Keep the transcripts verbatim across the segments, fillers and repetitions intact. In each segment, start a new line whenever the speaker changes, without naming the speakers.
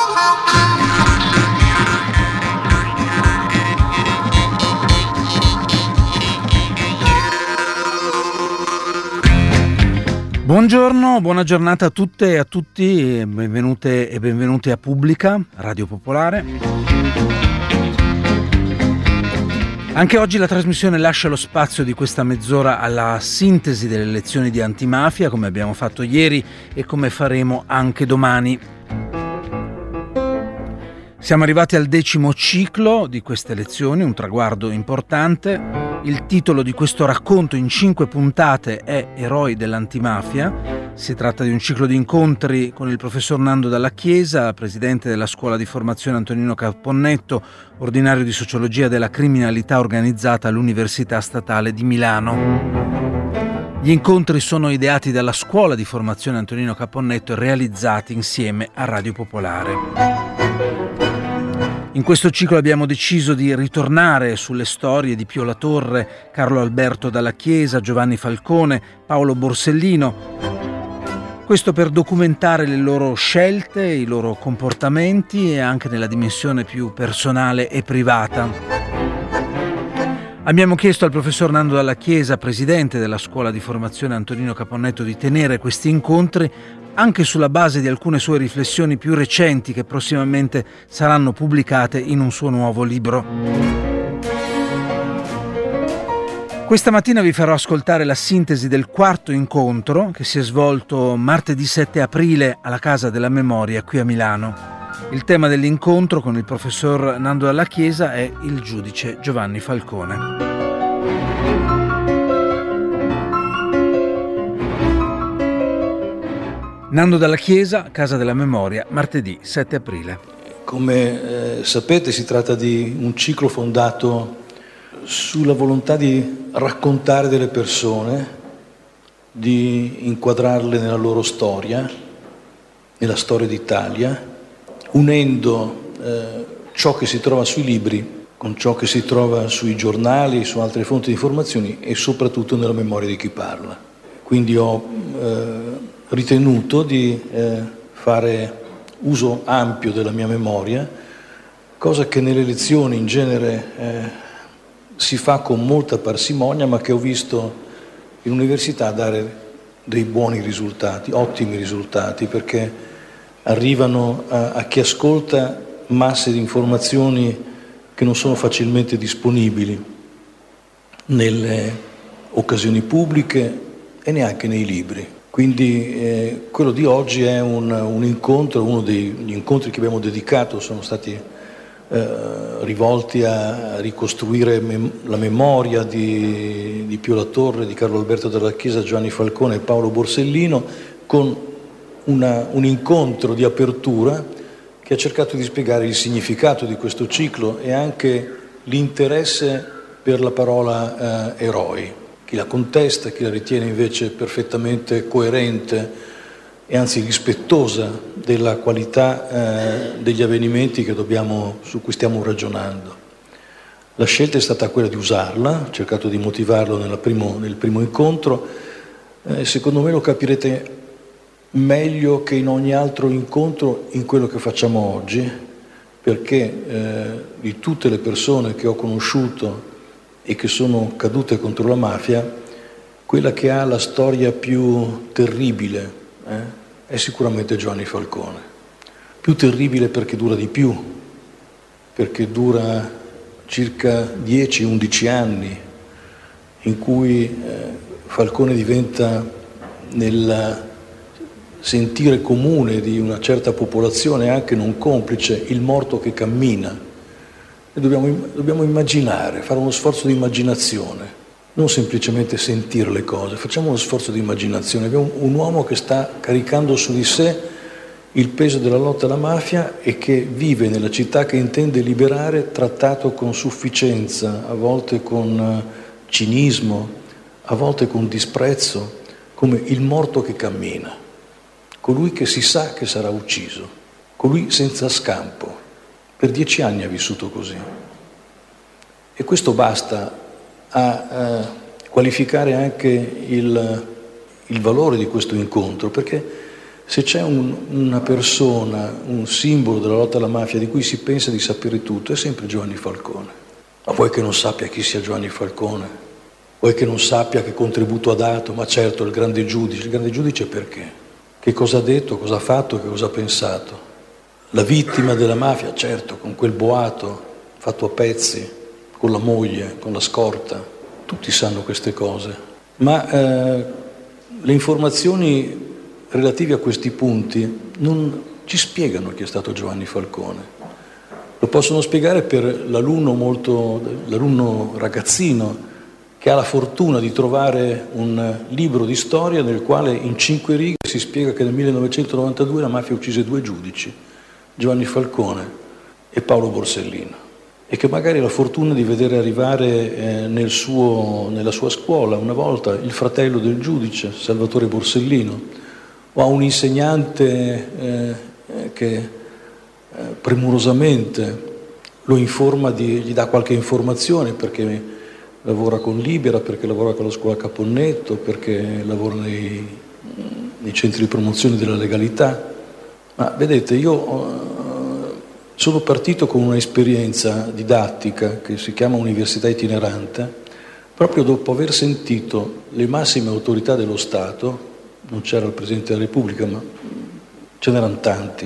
Buongiorno, buona giornata a tutte e a tutti, benvenute e benvenuti a Pubblica, Radio Popolare. Anche oggi la trasmissione lascia lo spazio di questa mezz'ora alla sintesi delle lezioni di antimafia, come abbiamo fatto ieri e come faremo anche domani. Siamo arrivati al decimo ciclo di queste lezioni, un traguardo importante. Il titolo di questo racconto in cinque puntate è Eroi dell'antimafia. Si tratta di un ciclo di incontri con il professor Nando Dalla Chiesa, presidente della Scuola di Formazione Antonino Caponnetto, ordinario di Sociologia della Criminalità Organizzata all'Università Statale di Milano. Gli incontri sono ideati dalla Scuola di Formazione Antonino Caponnetto e realizzati insieme a Radio Popolare. In questo ciclo abbiamo deciso di ritornare sulle storie di Pio La Torre, Carlo Alberto Dalla Chiesa, Giovanni Falcone, Paolo Borsellino. Questo per documentare le loro scelte, i loro comportamenti e anche nella dimensione più personale e privata. Abbiamo chiesto al professor Nando Dalla Chiesa, presidente della Scuola di Formazione Antonino Caponnetto, di tenere questi incontri anche sulla base di alcune sue riflessioni più recenti che prossimamente saranno pubblicate in un suo nuovo libro. Questa mattina vi farò ascoltare la sintesi del quarto incontro che si è svolto martedì sette aprile alla Casa della Memoria qui a Milano. Il tema dell'incontro con il professor Nando Dalla Chiesa è il giudice Giovanni Falcone. Nando Dalla Chiesa, Casa della Memoria, martedì sette aprile.
Come eh, sapete, si tratta di un ciclo fondato sulla volontà di raccontare delle persone, di inquadrarle nella loro storia, nella storia d'Italia, unendo eh, ciò che si trova sui libri con ciò che si trova sui giornali, su altre fonti di informazioni e soprattutto nella memoria di chi parla. Quindi ho eh, ritenuto di eh, fare uso ampio della mia memoria, cosa che nelle lezioni in genere eh, si fa con molta parsimonia, ma che ho visto in università dare dei buoni risultati, ottimi risultati, perché arrivano a, a chi ascolta masse di informazioni che non sono facilmente disponibili nelle occasioni pubbliche e neanche nei libri. Quindi eh, quello di oggi è un, un incontro, uno degli incontri che abbiamo dedicato sono stati eh, rivolti a ricostruire mem- la memoria di, di Pio La Torre, di Carlo Alberto Dalla Chiesa, Giovanni Falcone e Paolo Borsellino, con una, un incontro di apertura che ha cercato di spiegare il significato di questo ciclo e anche l'interesse per la parola eh, eroi. Chi la contesta, chi la ritiene invece perfettamente coerente e anzi rispettosa della qualità eh, degli avvenimenti che dobbiamo, su cui stiamo ragionando. La scelta è stata quella di usarla, ho cercato di motivarlo nella primo, nel primo incontro, eh, secondo me lo capirete meglio che in ogni altro incontro in quello che facciamo oggi, perché eh, di tutte le persone che ho conosciuto e che sono cadute contro la mafia, quella che ha la storia più terribile eh, è sicuramente Giovanni Falcone. Più terribile perché dura di più, perché dura circa dieci undici anni, in cui eh, Falcone diventa nel sentire comune di una certa popolazione, anche non complice, il morto che cammina. E dobbiamo, dobbiamo immaginare, fare uno sforzo di immaginazione, non semplicemente sentire le cose, facciamo uno sforzo di immaginazione. Abbiamo un uomo che sta caricando su di sé il peso della lotta alla mafia e che vive nella città che intende liberare, trattato con sufficienza, a volte con cinismo, a volte con disprezzo, come il morto che cammina, colui che si sa che sarà ucciso, colui senza scampo. Per dieci anni ha vissuto così. E questo basta a, a qualificare anche il, il valore di questo incontro, perché Se c'è un, una persona, un simbolo della lotta alla mafia di cui si pensa di sapere tutto, è sempre Giovanni Falcone. Ma vuoi che non sappia chi sia Giovanni Falcone? Vuoi che non sappia che contributo ha dato? Ma certo, il grande giudice. Il grande giudice perché? Che cosa ha detto, cosa ha fatto, che cosa ha pensato? La vittima della mafia, certo, con quel boato fatto a pezzi, con la moglie, con la scorta. Tutti sanno queste cose. Ma eh, le informazioni relativi a questi punti non ci spiegano chi è stato Giovanni Falcone. Lo possono spiegare per l'alunno molto, l'alunno ragazzino che ha la fortuna di trovare un libro di storia nel quale in cinque righe si spiega che nel millenovecentonovantadue la mafia uccise due giudici, Giovanni Falcone e Paolo Borsellino, e che magari ha la fortuna di vedere arrivare eh, nel suo, nella sua scuola una volta il fratello del giudice, Salvatore Borsellino, o a un insegnante eh, che eh, premurosamente lo informa, di, gli dà qualche informazione perché lavora con Libera, perché lavora con la scuola Caponnetto, perché lavora nei, nei centri di promozione della legalità. Ma vedete, io eh, sono partito con un'esperienza didattica che si chiama Università Itinerante, proprio dopo aver sentito le massime autorità dello Stato. Non c'era il Presidente della Repubblica, ma ce n'erano tanti,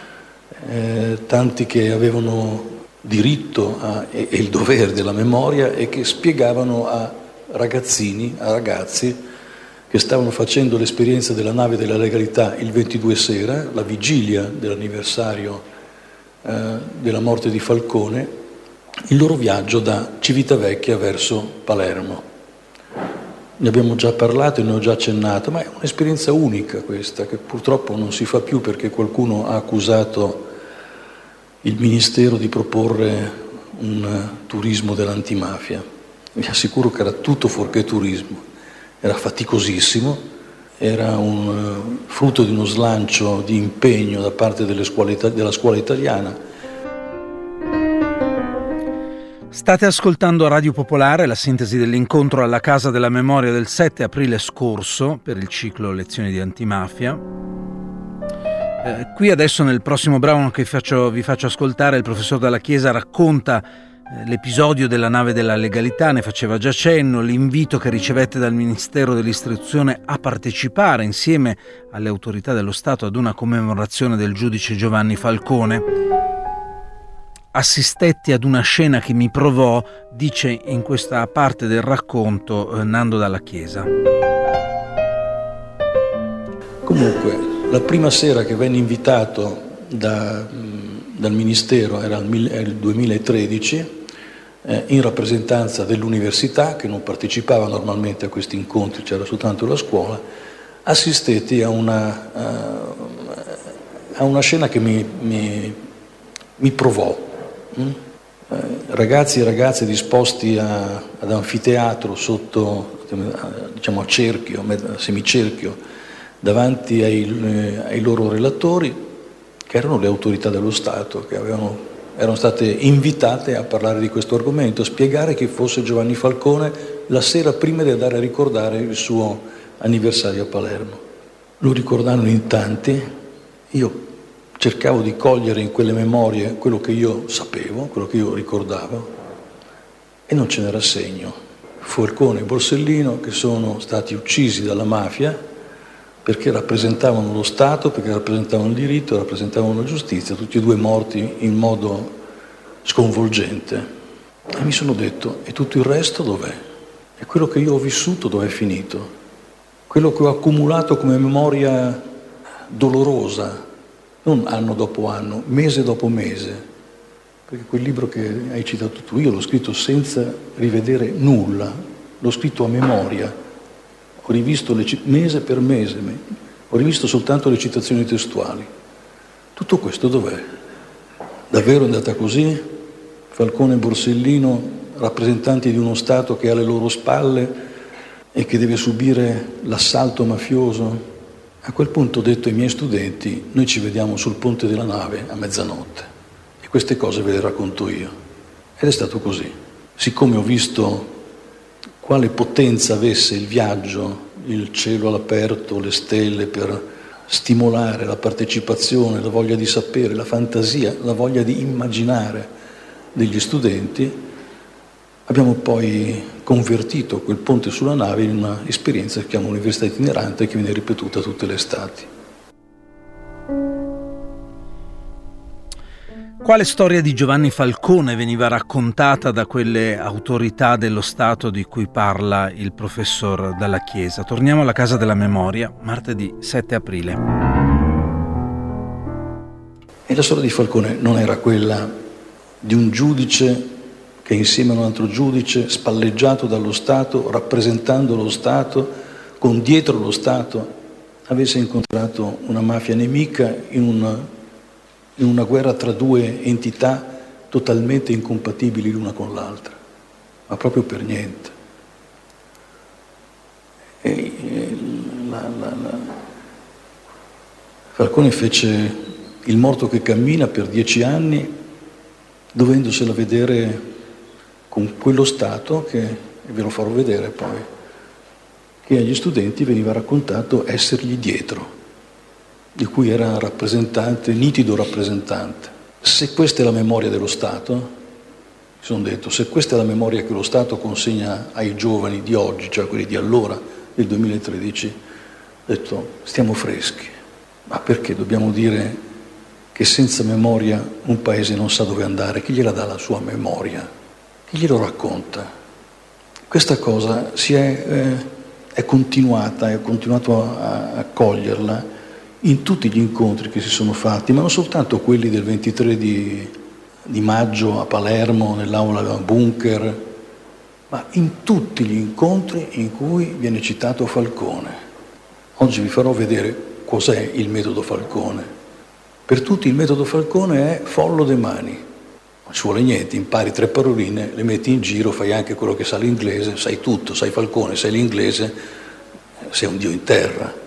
eh, tanti che avevano diritto a, e, e il dovere della memoria e che spiegavano a ragazzini, a ragazzi che stavano facendo l'esperienza della nave della legalità il ventidue sera, la vigilia dell'anniversario eh, della morte di Falcone, il loro viaggio da Civitavecchia verso Palermo. Ne abbiamo già parlato e ne ho già accennato, ma è un'esperienza unica questa, che purtroppo non si fa più perché qualcuno ha accusato il Ministero di proporre un turismo dell'antimafia. Vi assicuro che era tutto fuorché turismo, era faticosissimo, era un frutto di uno slancio di impegno da parte delle scuole, della scuola italiana.
State ascoltando Radio Popolare, la sintesi dell'incontro alla Casa della Memoria del sette aprile scorso per il ciclo Lezioni di Antimafia. Eh, qui adesso nel prossimo brano che faccio, vi faccio ascoltare, il professor Dalla Chiesa racconta eh, l'episodio della nave della legalità, ne faceva già cenno, l'invito che ricevette dal Ministero dell'Istruzione a partecipare insieme alle autorità dello Stato ad una commemorazione del giudice Giovanni Falcone. Assistetti ad una scena che mi provò, dice in questa parte del racconto eh, Nando Dalla Chiesa.
Comunque, la prima sera che venne invitato da, dal Ministero, era il duemilatredici, eh, in rappresentanza dell'università, che non partecipava normalmente a questi incontri, c'era soltanto la scuola, assistetti a una, uh, a una scena che mi, mi, mi provò. Mm? Eh, ragazzi e ragazze disposti a, ad anfiteatro sotto, diciamo a cerchio, a semicerchio, davanti ai, eh, ai loro relatori, che erano le autorità dello Stato, che avevano, erano state invitate a parlare di questo argomento, a spiegare chi fosse Giovanni Falcone la sera prima di andare a ricordare il suo anniversario a Palermo. Lo ricordarono in tanti, io cercavo di cogliere in quelle memorie quello che io sapevo, quello che io ricordavo, e non ce n'era segno. Falcone e Borsellino, che sono stati uccisi dalla mafia perché rappresentavano lo Stato, perché rappresentavano il diritto, rappresentavano la giustizia, tutti e due morti in modo sconvolgente. E mi sono detto, e tutto il resto dov'è? E quello che io ho vissuto dov'è finito? Quello che ho accumulato come memoria dolorosa, non anno dopo anno, mese dopo mese, perché quel libro che hai citato tu, io l'ho scritto senza rivedere nulla, l'ho scritto a memoria, ho rivisto le, mese per mese, ho rivisto soltanto le citazioni testuali. Tutto questo dov'è? Davvero è andata così? Falcone e Borsellino, rappresentanti di uno Stato che ha alle loro spalle e che deve subire l'assalto mafioso? A quel punto ho detto ai miei studenti, noi ci vediamo sul ponte della nave a mezzanotte e queste cose ve le racconto io. Ed è stato così. Siccome ho visto quale potenza avesse il viaggio, il cielo all'aperto, le stelle per stimolare la partecipazione, la voglia di sapere, la fantasia, la voglia di immaginare degli studenti, abbiamo poi convertito quel ponte sulla nave in una esperienza che chiama università itinerante, che viene ripetuta tutte le estati.
Quale storia di Giovanni Falcone veniva raccontata da quelle autorità dello Stato di cui parla il professor Dalla Chiesa? Torniamo alla Casa della Memoria, martedì sette aprile.
E la storia di Falcone non era quella di un giudice che insieme a un altro giudice, spalleggiato dallo Stato, rappresentando lo Stato, con dietro lo Stato, avesse incontrato una mafia nemica in una in una guerra tra due entità totalmente incompatibili l'una con l'altra, ma proprio per niente. E, e, la, la, la. Falcone fece Il morto che cammina per dieci anni, dovendosela vedere con quello Stato che, e ve lo farò vedere poi, che agli studenti veniva raccontato essergli dietro, di cui era rappresentante, nitido rappresentante. Se questa è la memoria dello Stato, mi sono detto, se questa è la memoria che lo Stato consegna ai giovani di oggi, cioè quelli di allora, del duemilatredici, ho detto, stiamo freschi. Ma perché dobbiamo dire che senza memoria un paese non sa dove andare? Chi gliela dà la sua memoria? Chi glielo racconta? Questa cosa si è, eh, è continuata, è continuato a, a coglierla in tutti gli incontri che si sono fatti, ma non soltanto quelli del ventitré di, di maggio a Palermo, nell'aula Bunker, ma in tutti gli incontri in cui viene citato Falcone. Oggi vi farò vedere cos'è il metodo Falcone. Per tutti il metodo Falcone è follo de mani. Non ci vuole niente, impari tre paroline, le metti in giro, fai anche quello che sa l'inglese, sai tutto, sai Falcone, sai l'inglese, sei un dio in terra.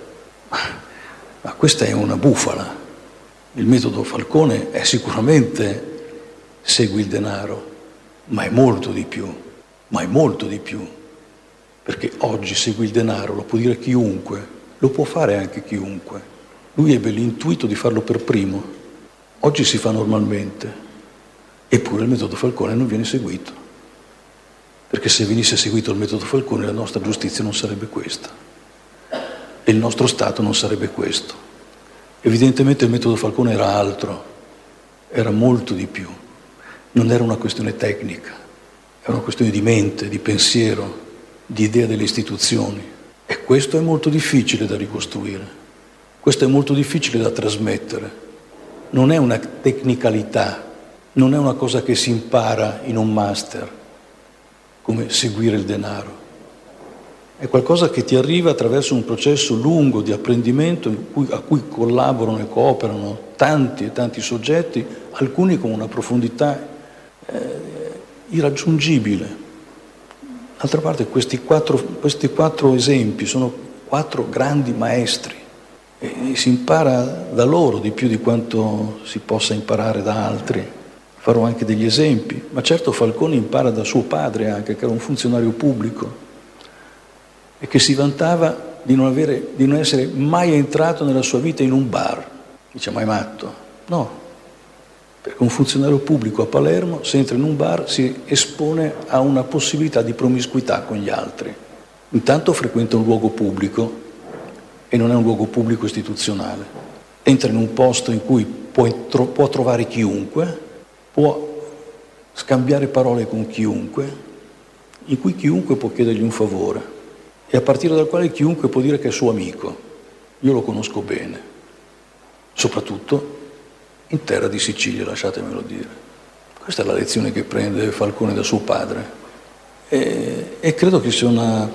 Ma questa è una bufala. Il metodo Falcone è sicuramente segui il denaro, ma è molto di più, ma è molto di più. Perché oggi segui il denaro, lo può dire chiunque, lo può fare anche chiunque. Lui ebbe l'intuito di farlo per primo. Oggi si fa normalmente, eppure il metodo Falcone non viene seguito. Perché se venisse seguito il metodo Falcone la nostra giustizia non sarebbe questa. E il nostro Stato non sarebbe questo. Evidentemente il metodo Falcone era altro, era molto di più. Non era una questione tecnica, era una questione di mente, di pensiero, di idea delle istituzioni. E questo è molto difficile da ricostruire, questo è molto difficile da trasmettere. Non è una tecnicalità, non è una cosa che si impara in un master, come seguire il denaro. È qualcosa che ti arriva attraverso un processo lungo di apprendimento in cui, a cui collaborano e cooperano tanti e tanti soggetti, alcuni con una profondità eh, irraggiungibile. D'altra parte questi quattro, questi quattro esempi sono quattro grandi maestri e, e si impara da loro di più di quanto si possa imparare da altri. Farò anche degli esempi, ma certo Falcone impara da suo padre anche, che era un funzionario pubblico e che si vantava di non, avere, di non essere mai entrato nella sua vita in un bar. Dice, ma è matto? No, perché un funzionario pubblico a Palermo, se entra in un bar, si espone a una possibilità di promiscuità con gli altri. Intanto frequenta un luogo pubblico e non è un luogo pubblico istituzionale. Entra in un posto in cui può, può trovare chiunque, può scambiare parole con chiunque, in cui chiunque può chiedergli un favore. E a partire dal quale chiunque può dire che è suo amico. Io lo conosco bene, soprattutto in terra di Sicilia, lasciatemelo dire. Questa è la lezione che prende Falcone da suo padre e, e credo che sia una,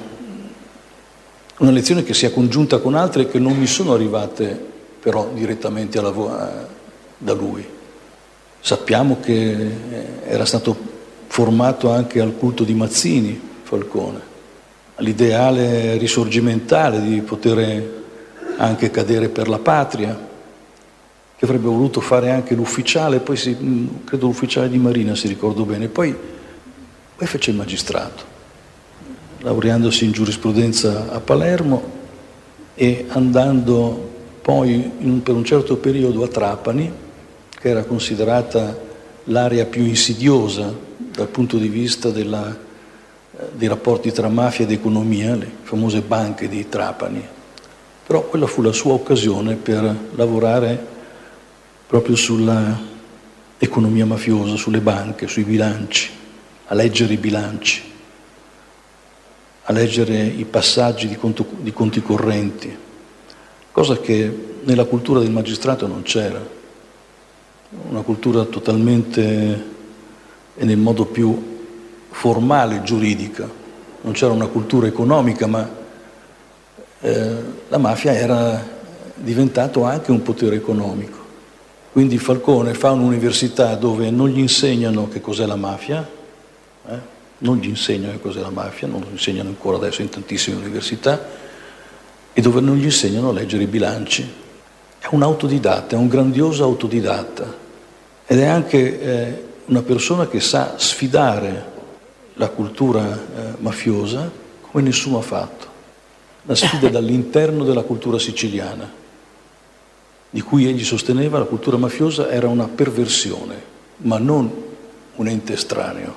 una lezione che sia congiunta con altre che non mi sono arrivate però direttamente alla, a, da lui. Sappiamo che era stato formato anche al culto di Mazzini, Falcone, all'ideale risorgimentale di poter anche cadere per la patria, che avrebbe voluto fare anche l'ufficiale, poi si, credo l'ufficiale di Marina, se ricordo bene, poi, poi fece il magistrato, laureandosi in giurisprudenza a Palermo e andando poi in, per un certo periodo a Trapani, che era considerata l'area più insidiosa dal punto di vista della, eh, dei rapporti tra mafia ed economia, le famose banche di Trapani. Però quella fu la sua occasione per lavorare proprio sulla economia mafiosa, sulle banche, sui bilanci, a leggere i bilanci, a leggere i passaggi di, conto, di conti correnti, cosa che nella cultura del magistrato non c'era, una cultura totalmente e nel modo più formale, giuridica. Non c'era una cultura economica, ma eh, la mafia era diventato anche un potere economico. Quindi Falcone fa un'università dove non gli insegnano che cos'è la mafia, eh? non gli insegnano che cos'è la mafia, non lo insegnano ancora adesso in tantissime università, e dove non gli insegnano a leggere i bilanci. È un autodidatta, è un grandioso autodidatta, ed è anche eh, una persona che sa sfidare la cultura eh, mafiosa come nessuno ha fatto. La sfida dall'interno della cultura siciliana, di cui egli sosteneva la cultura mafiosa era una perversione, ma non un ente estraneo.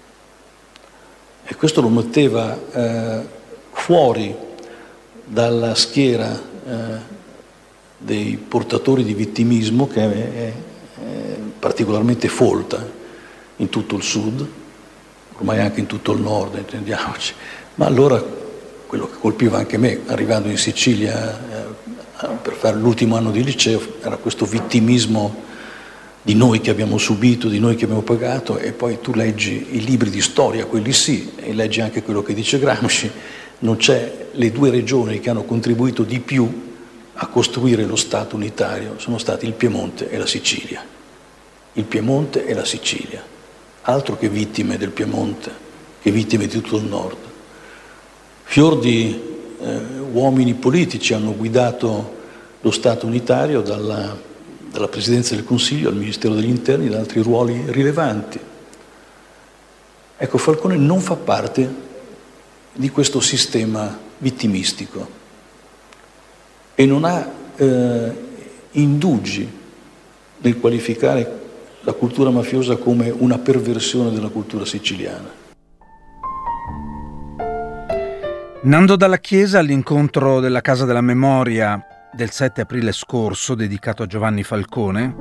E questo lo metteva eh, fuori dalla schiera eh, dei portatori di vittimismo, che è, è, è particolarmente folta in tutto il sud, ormai anche in tutto il nord, intendiamoci. Ma allora quello che colpiva anche me, arrivando in Sicilia eh, per fare l'ultimo anno di liceo, era questo vittimismo di noi che abbiamo subito, di noi che abbiamo pagato, e poi tu leggi i libri di storia, quelli sì, e leggi anche quello che dice Gramsci. Non c'è, le due regioni che hanno contribuito di più a costruire lo Stato unitario sono stati il Piemonte e la Sicilia. Il Piemonte e la Sicilia, altro che vittime del Piemonte, che vittime di tutto il nord. Fior di eh, uomini politici hanno guidato lo Stato unitario dalla, dalla Presidenza del Consiglio al Ministero degli Interni, da altri ruoli rilevanti. Ecco, Falcone non fa parte di questo sistema vittimistico e non ha eh, indugi nel qualificare la cultura mafiosa come una perversione della cultura siciliana.
Nando Dalla Chiesa all'incontro della Casa della Memoria del sette aprile scorso, dedicato a Giovanni Falcone,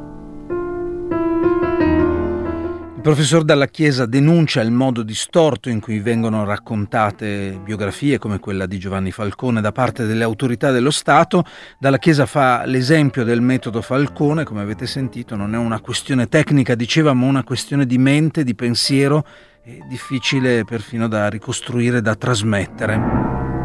il professor Dalla Chiesa denuncia il modo distorto in cui vengono raccontate biografie come quella di Giovanni Falcone da parte delle autorità dello Stato. Dalla Chiesa fa l'esempio del metodo Falcone, come avete sentito, non è una questione tecnica, diceva, ma una questione di mente, di pensiero, e difficile perfino da ricostruire, da trasmettere.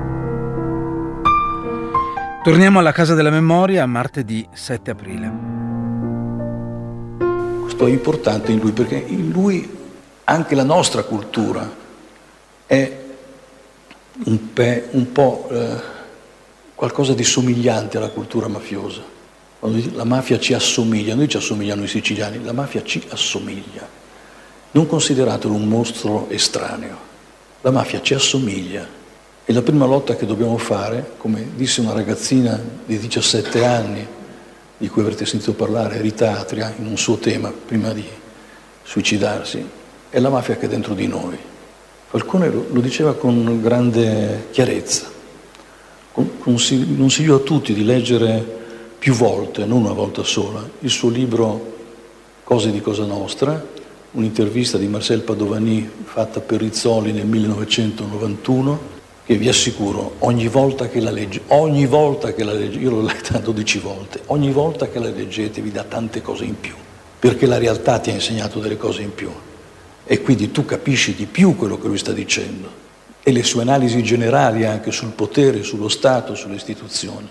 Torniamo alla Casa della Memoria, martedì sette aprile.
Questo è importante in lui, perché in lui anche la nostra cultura è un, pe, un po' eh, qualcosa di somigliante alla cultura mafiosa. Quando la mafia ci assomiglia, noi ci assomigliano i siciliani, la mafia ci assomiglia. Non consideratelo un mostro estraneo, la mafia ci assomiglia. E la prima lotta che dobbiamo fare, come disse una ragazzina di diciassette anni, di cui avrete sentito parlare, Rita Atria, in un suo tema, prima di suicidarsi, è la mafia che è dentro di noi. Falcone lo diceva con grande chiarezza. Consiglio a tutti di leggere più volte, non una volta sola, il suo libro Cose di Cosa Nostra, un'intervista di Marcel Padovani fatta per Rizzoli nel millenovecentonovantuno, che vi assicuro, ogni volta che la legge, ogni volta che la legge, io l'ho letta dodici volte, ogni volta che la leggete vi dà tante cose in più, perché la realtà ti ha insegnato delle cose in più, e quindi tu capisci di più quello che lui sta dicendo, e le sue analisi generali anche sul potere, sullo Stato, sulle istituzioni.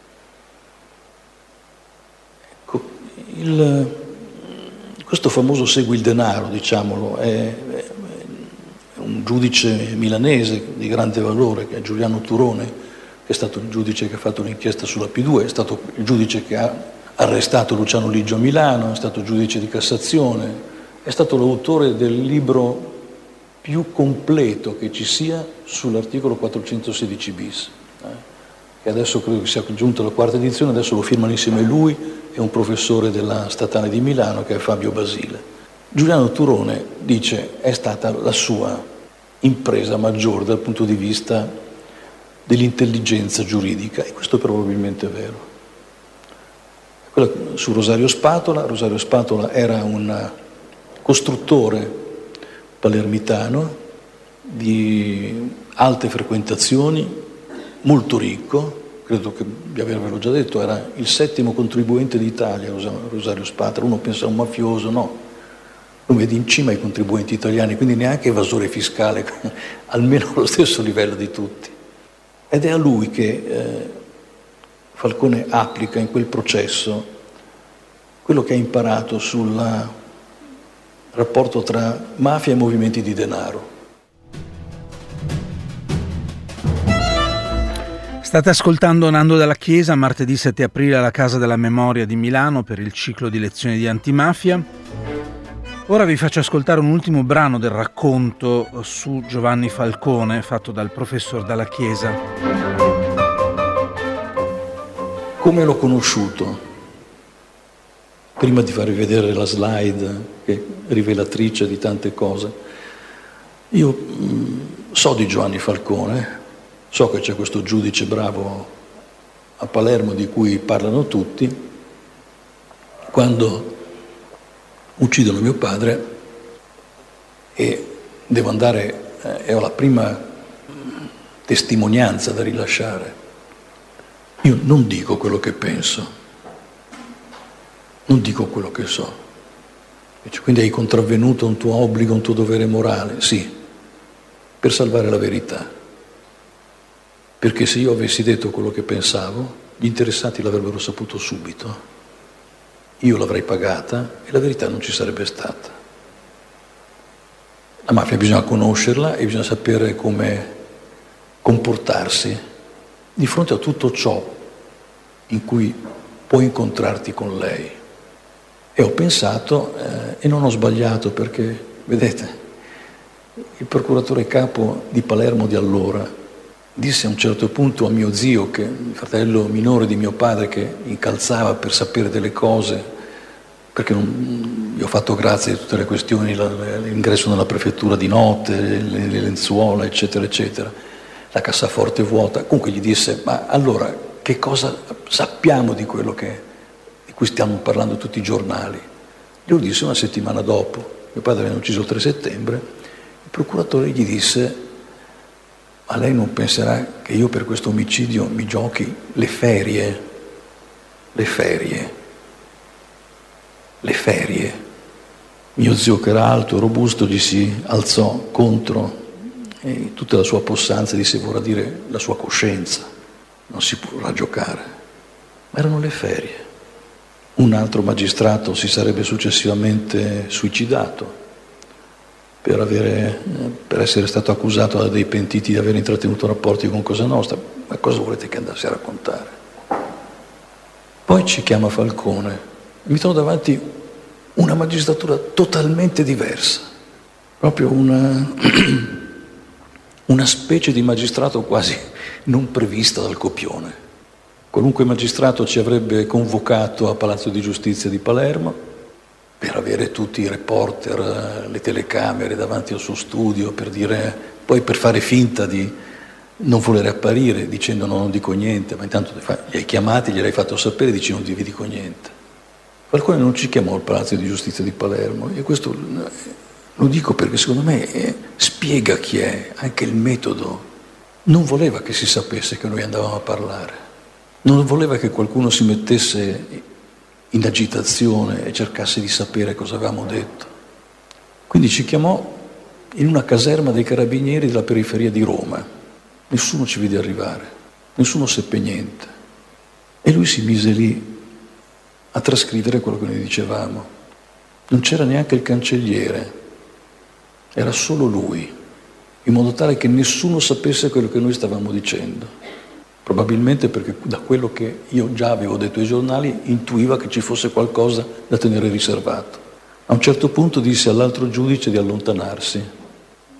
Ecco, il, questo famoso Segui il denaro, diciamolo, è, è un giudice milanese di grande valore, che è Giuliano Turone, che è stato il giudice che ha fatto l'inchiesta sulla P due, è stato il giudice che ha arrestato Luciano Liggio a Milano, è stato giudice di Cassazione, è stato l'autore del libro più completo che ci sia sull'articolo quattrocentosedici bis. Eh? che adesso credo che sia giunto alla quarta edizione, adesso lo firmano insieme lui e un professore della Statale di Milano che è Fabio Basile. Giuliano Turone dice è stata la sua impresa maggiore dal punto di vista dell'intelligenza giuridica, e questo probabilmente è vero. Quella su Rosario Spatola, Rosario Spatola era un costruttore palermitano di alte frequentazioni, molto ricco, credo che di avervelo già detto, era il settimo contribuente d'Italia, Rosario Spatola. Uno pensa a un mafioso, no, lo vedi in cima ai contribuenti italiani, quindi neanche evasore fiscale, almeno allo stesso livello di tutti. Ed è a lui che eh, Falcone applica in quel processo quello che ha imparato sul rapporto tra mafia e movimenti di denaro.
State ascoltando Nando Dalla Chiesa, martedì sette aprile alla Casa della Memoria di Milano per il ciclo di lezioni di antimafia. Ora vi faccio ascoltare un ultimo brano del racconto su Giovanni Falcone fatto dal professor Dalla Chiesa.
Come l'ho conosciuto? Prima di farvi vedere la slide che è rivelatrice di tante cose, io mh, so di Giovanni Falcone, so che c'è questo giudice bravo a Palermo di cui parlano tutti. Quando uccidono mio padre e devo andare eh, e ho la prima testimonianza da rilasciare, io non dico quello che penso, non dico quello che so. Quindi hai contravvenuto un tuo obbligo, un tuo dovere morale? Sì, per salvare la verità. Perché se io avessi detto quello che pensavo, gli interessati l'avrebbero saputo subito. Io l'avrei pagata e la verità non ci sarebbe stata. La mafia bisogna conoscerla e bisogna sapere come comportarsi di fronte a tutto ciò in cui puoi incontrarti con lei. E ho pensato, eh, e non ho sbagliato, perché, vedete, il procuratore capo di Palermo di allora disse a un certo punto a mio zio, che il fratello minore di mio padre, che incalzava per sapere delle cose, perché non, gli ho fatto grazia di tutte le questioni, l'ingresso nella prefettura di notte, le, le lenzuola, eccetera, eccetera, la cassaforte vuota. Comunque gli disse, ma allora che cosa sappiamo di quello che, di cui stiamo parlando tutti i giornali? Glielo disse una settimana dopo. Mio padre venne ucciso il tre settembre, il procuratore gli disse, ma lei non penserà che io per questo omicidio mi giochi le ferie? Le ferie. Le ferie. Mio zio, che era alto, robusto, gli si alzò contro e tutta la sua possanza disse, vorrà dire la sua coscienza, non si potrà giocare. Ma erano le ferie. Un altro magistrato si sarebbe successivamente suicidato per, avere, per essere stato accusato da dei pentiti di aver intrattenuto rapporti con Cosa Nostra. Ma cosa volete che andassi a raccontare? Poi ci chiama Falcone e mi trovo davanti una magistratura totalmente diversa, proprio una, una specie di magistrato quasi non prevista dal copione. Qualunque magistrato ci avrebbe convocato a Palazzo di Giustizia di Palermo per avere tutti i reporter, le telecamere davanti al suo studio, per dire, poi per fare finta di non volere apparire, dicendo no, non dico niente, ma intanto li hai chiamati, gliel'hai fatto sapere, dici non vi dico niente. Falcone non ci chiamò al Palazzo di Giustizia di Palermo, e questo lo dico perché secondo me è, spiega chi è, anche il metodo. Non voleva che si sapesse che noi andavamo a parlare, non voleva che qualcuno si mettesse in agitazione e cercasse di sapere cosa avevamo detto. Quindi ci chiamò in una caserma dei carabinieri della periferia di Roma. Nessuno ci vide arrivare, nessuno seppe niente. E lui si mise lì a trascrivere quello che noi dicevamo. Non c'era neanche il cancelliere, era solo lui, in modo tale che nessuno sapesse quello che noi stavamo dicendo. Probabilmente perché da quello che io già avevo detto ai giornali intuiva che ci fosse qualcosa da tenere riservato. A un certo punto disse all'altro giudice di allontanarsi.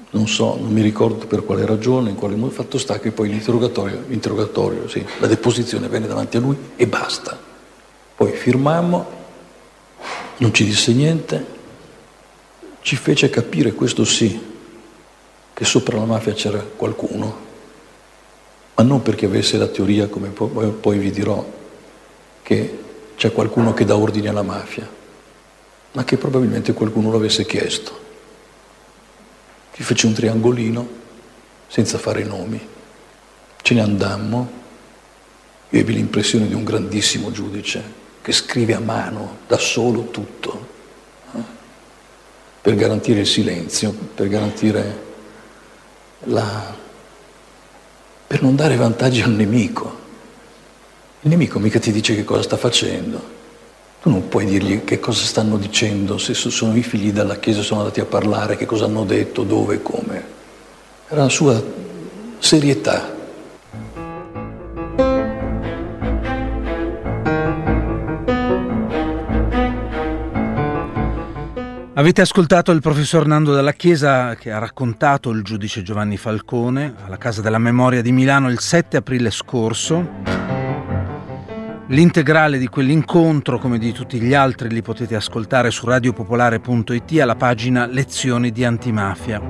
non so, non mi ricordo per quale ragione, in quale modo. Fatto sta che poi l'interrogatorio, l'interrogatorio, sì, la deposizione venne davanti a lui e basta. Poi firmammo, non ci disse niente, ci fece capire, questo sì, che sopra la mafia c'era qualcuno, ma non perché avesse la teoria, come poi, poi vi dirò, che c'è qualcuno che dà ordine alla mafia, ma che probabilmente qualcuno lo avesse chiesto. Ci fece un triangolino senza fare nomi, ce ne andammo. Io ebbi l'impressione di un grandissimo giudice che scrive a mano da solo tutto, eh? per garantire il silenzio, per garantire la... per non dare vantaggi al nemico. Il nemico mica ti dice che cosa sta facendo. Tu non puoi dirgli che cosa stanno dicendo, se sono i figli dalla chiesa, sono andati a parlare, che cosa hanno detto, dove e come. Era la sua serietà.
Avete ascoltato il professor Nando Dalla Chiesa che ha raccontato il giudice Giovanni Falcone alla Casa della Memoria di Milano il sette aprile scorso. L'integrale di quell'incontro, come di tutti gli altri, li potete ascoltare su radiopopolare punto it alla pagina Lezioni di Antimafia.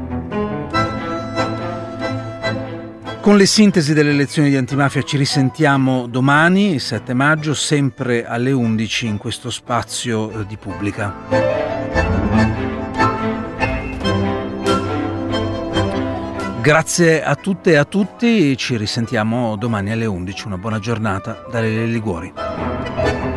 Con le sintesi delle lezioni di antimafia ci risentiamo domani, il sette maggio, sempre alle undici in questo spazio di Pubblica. Grazie a tutte e a tutti, ci risentiamo domani alle undici. Una buona giornata da Lele Liguori.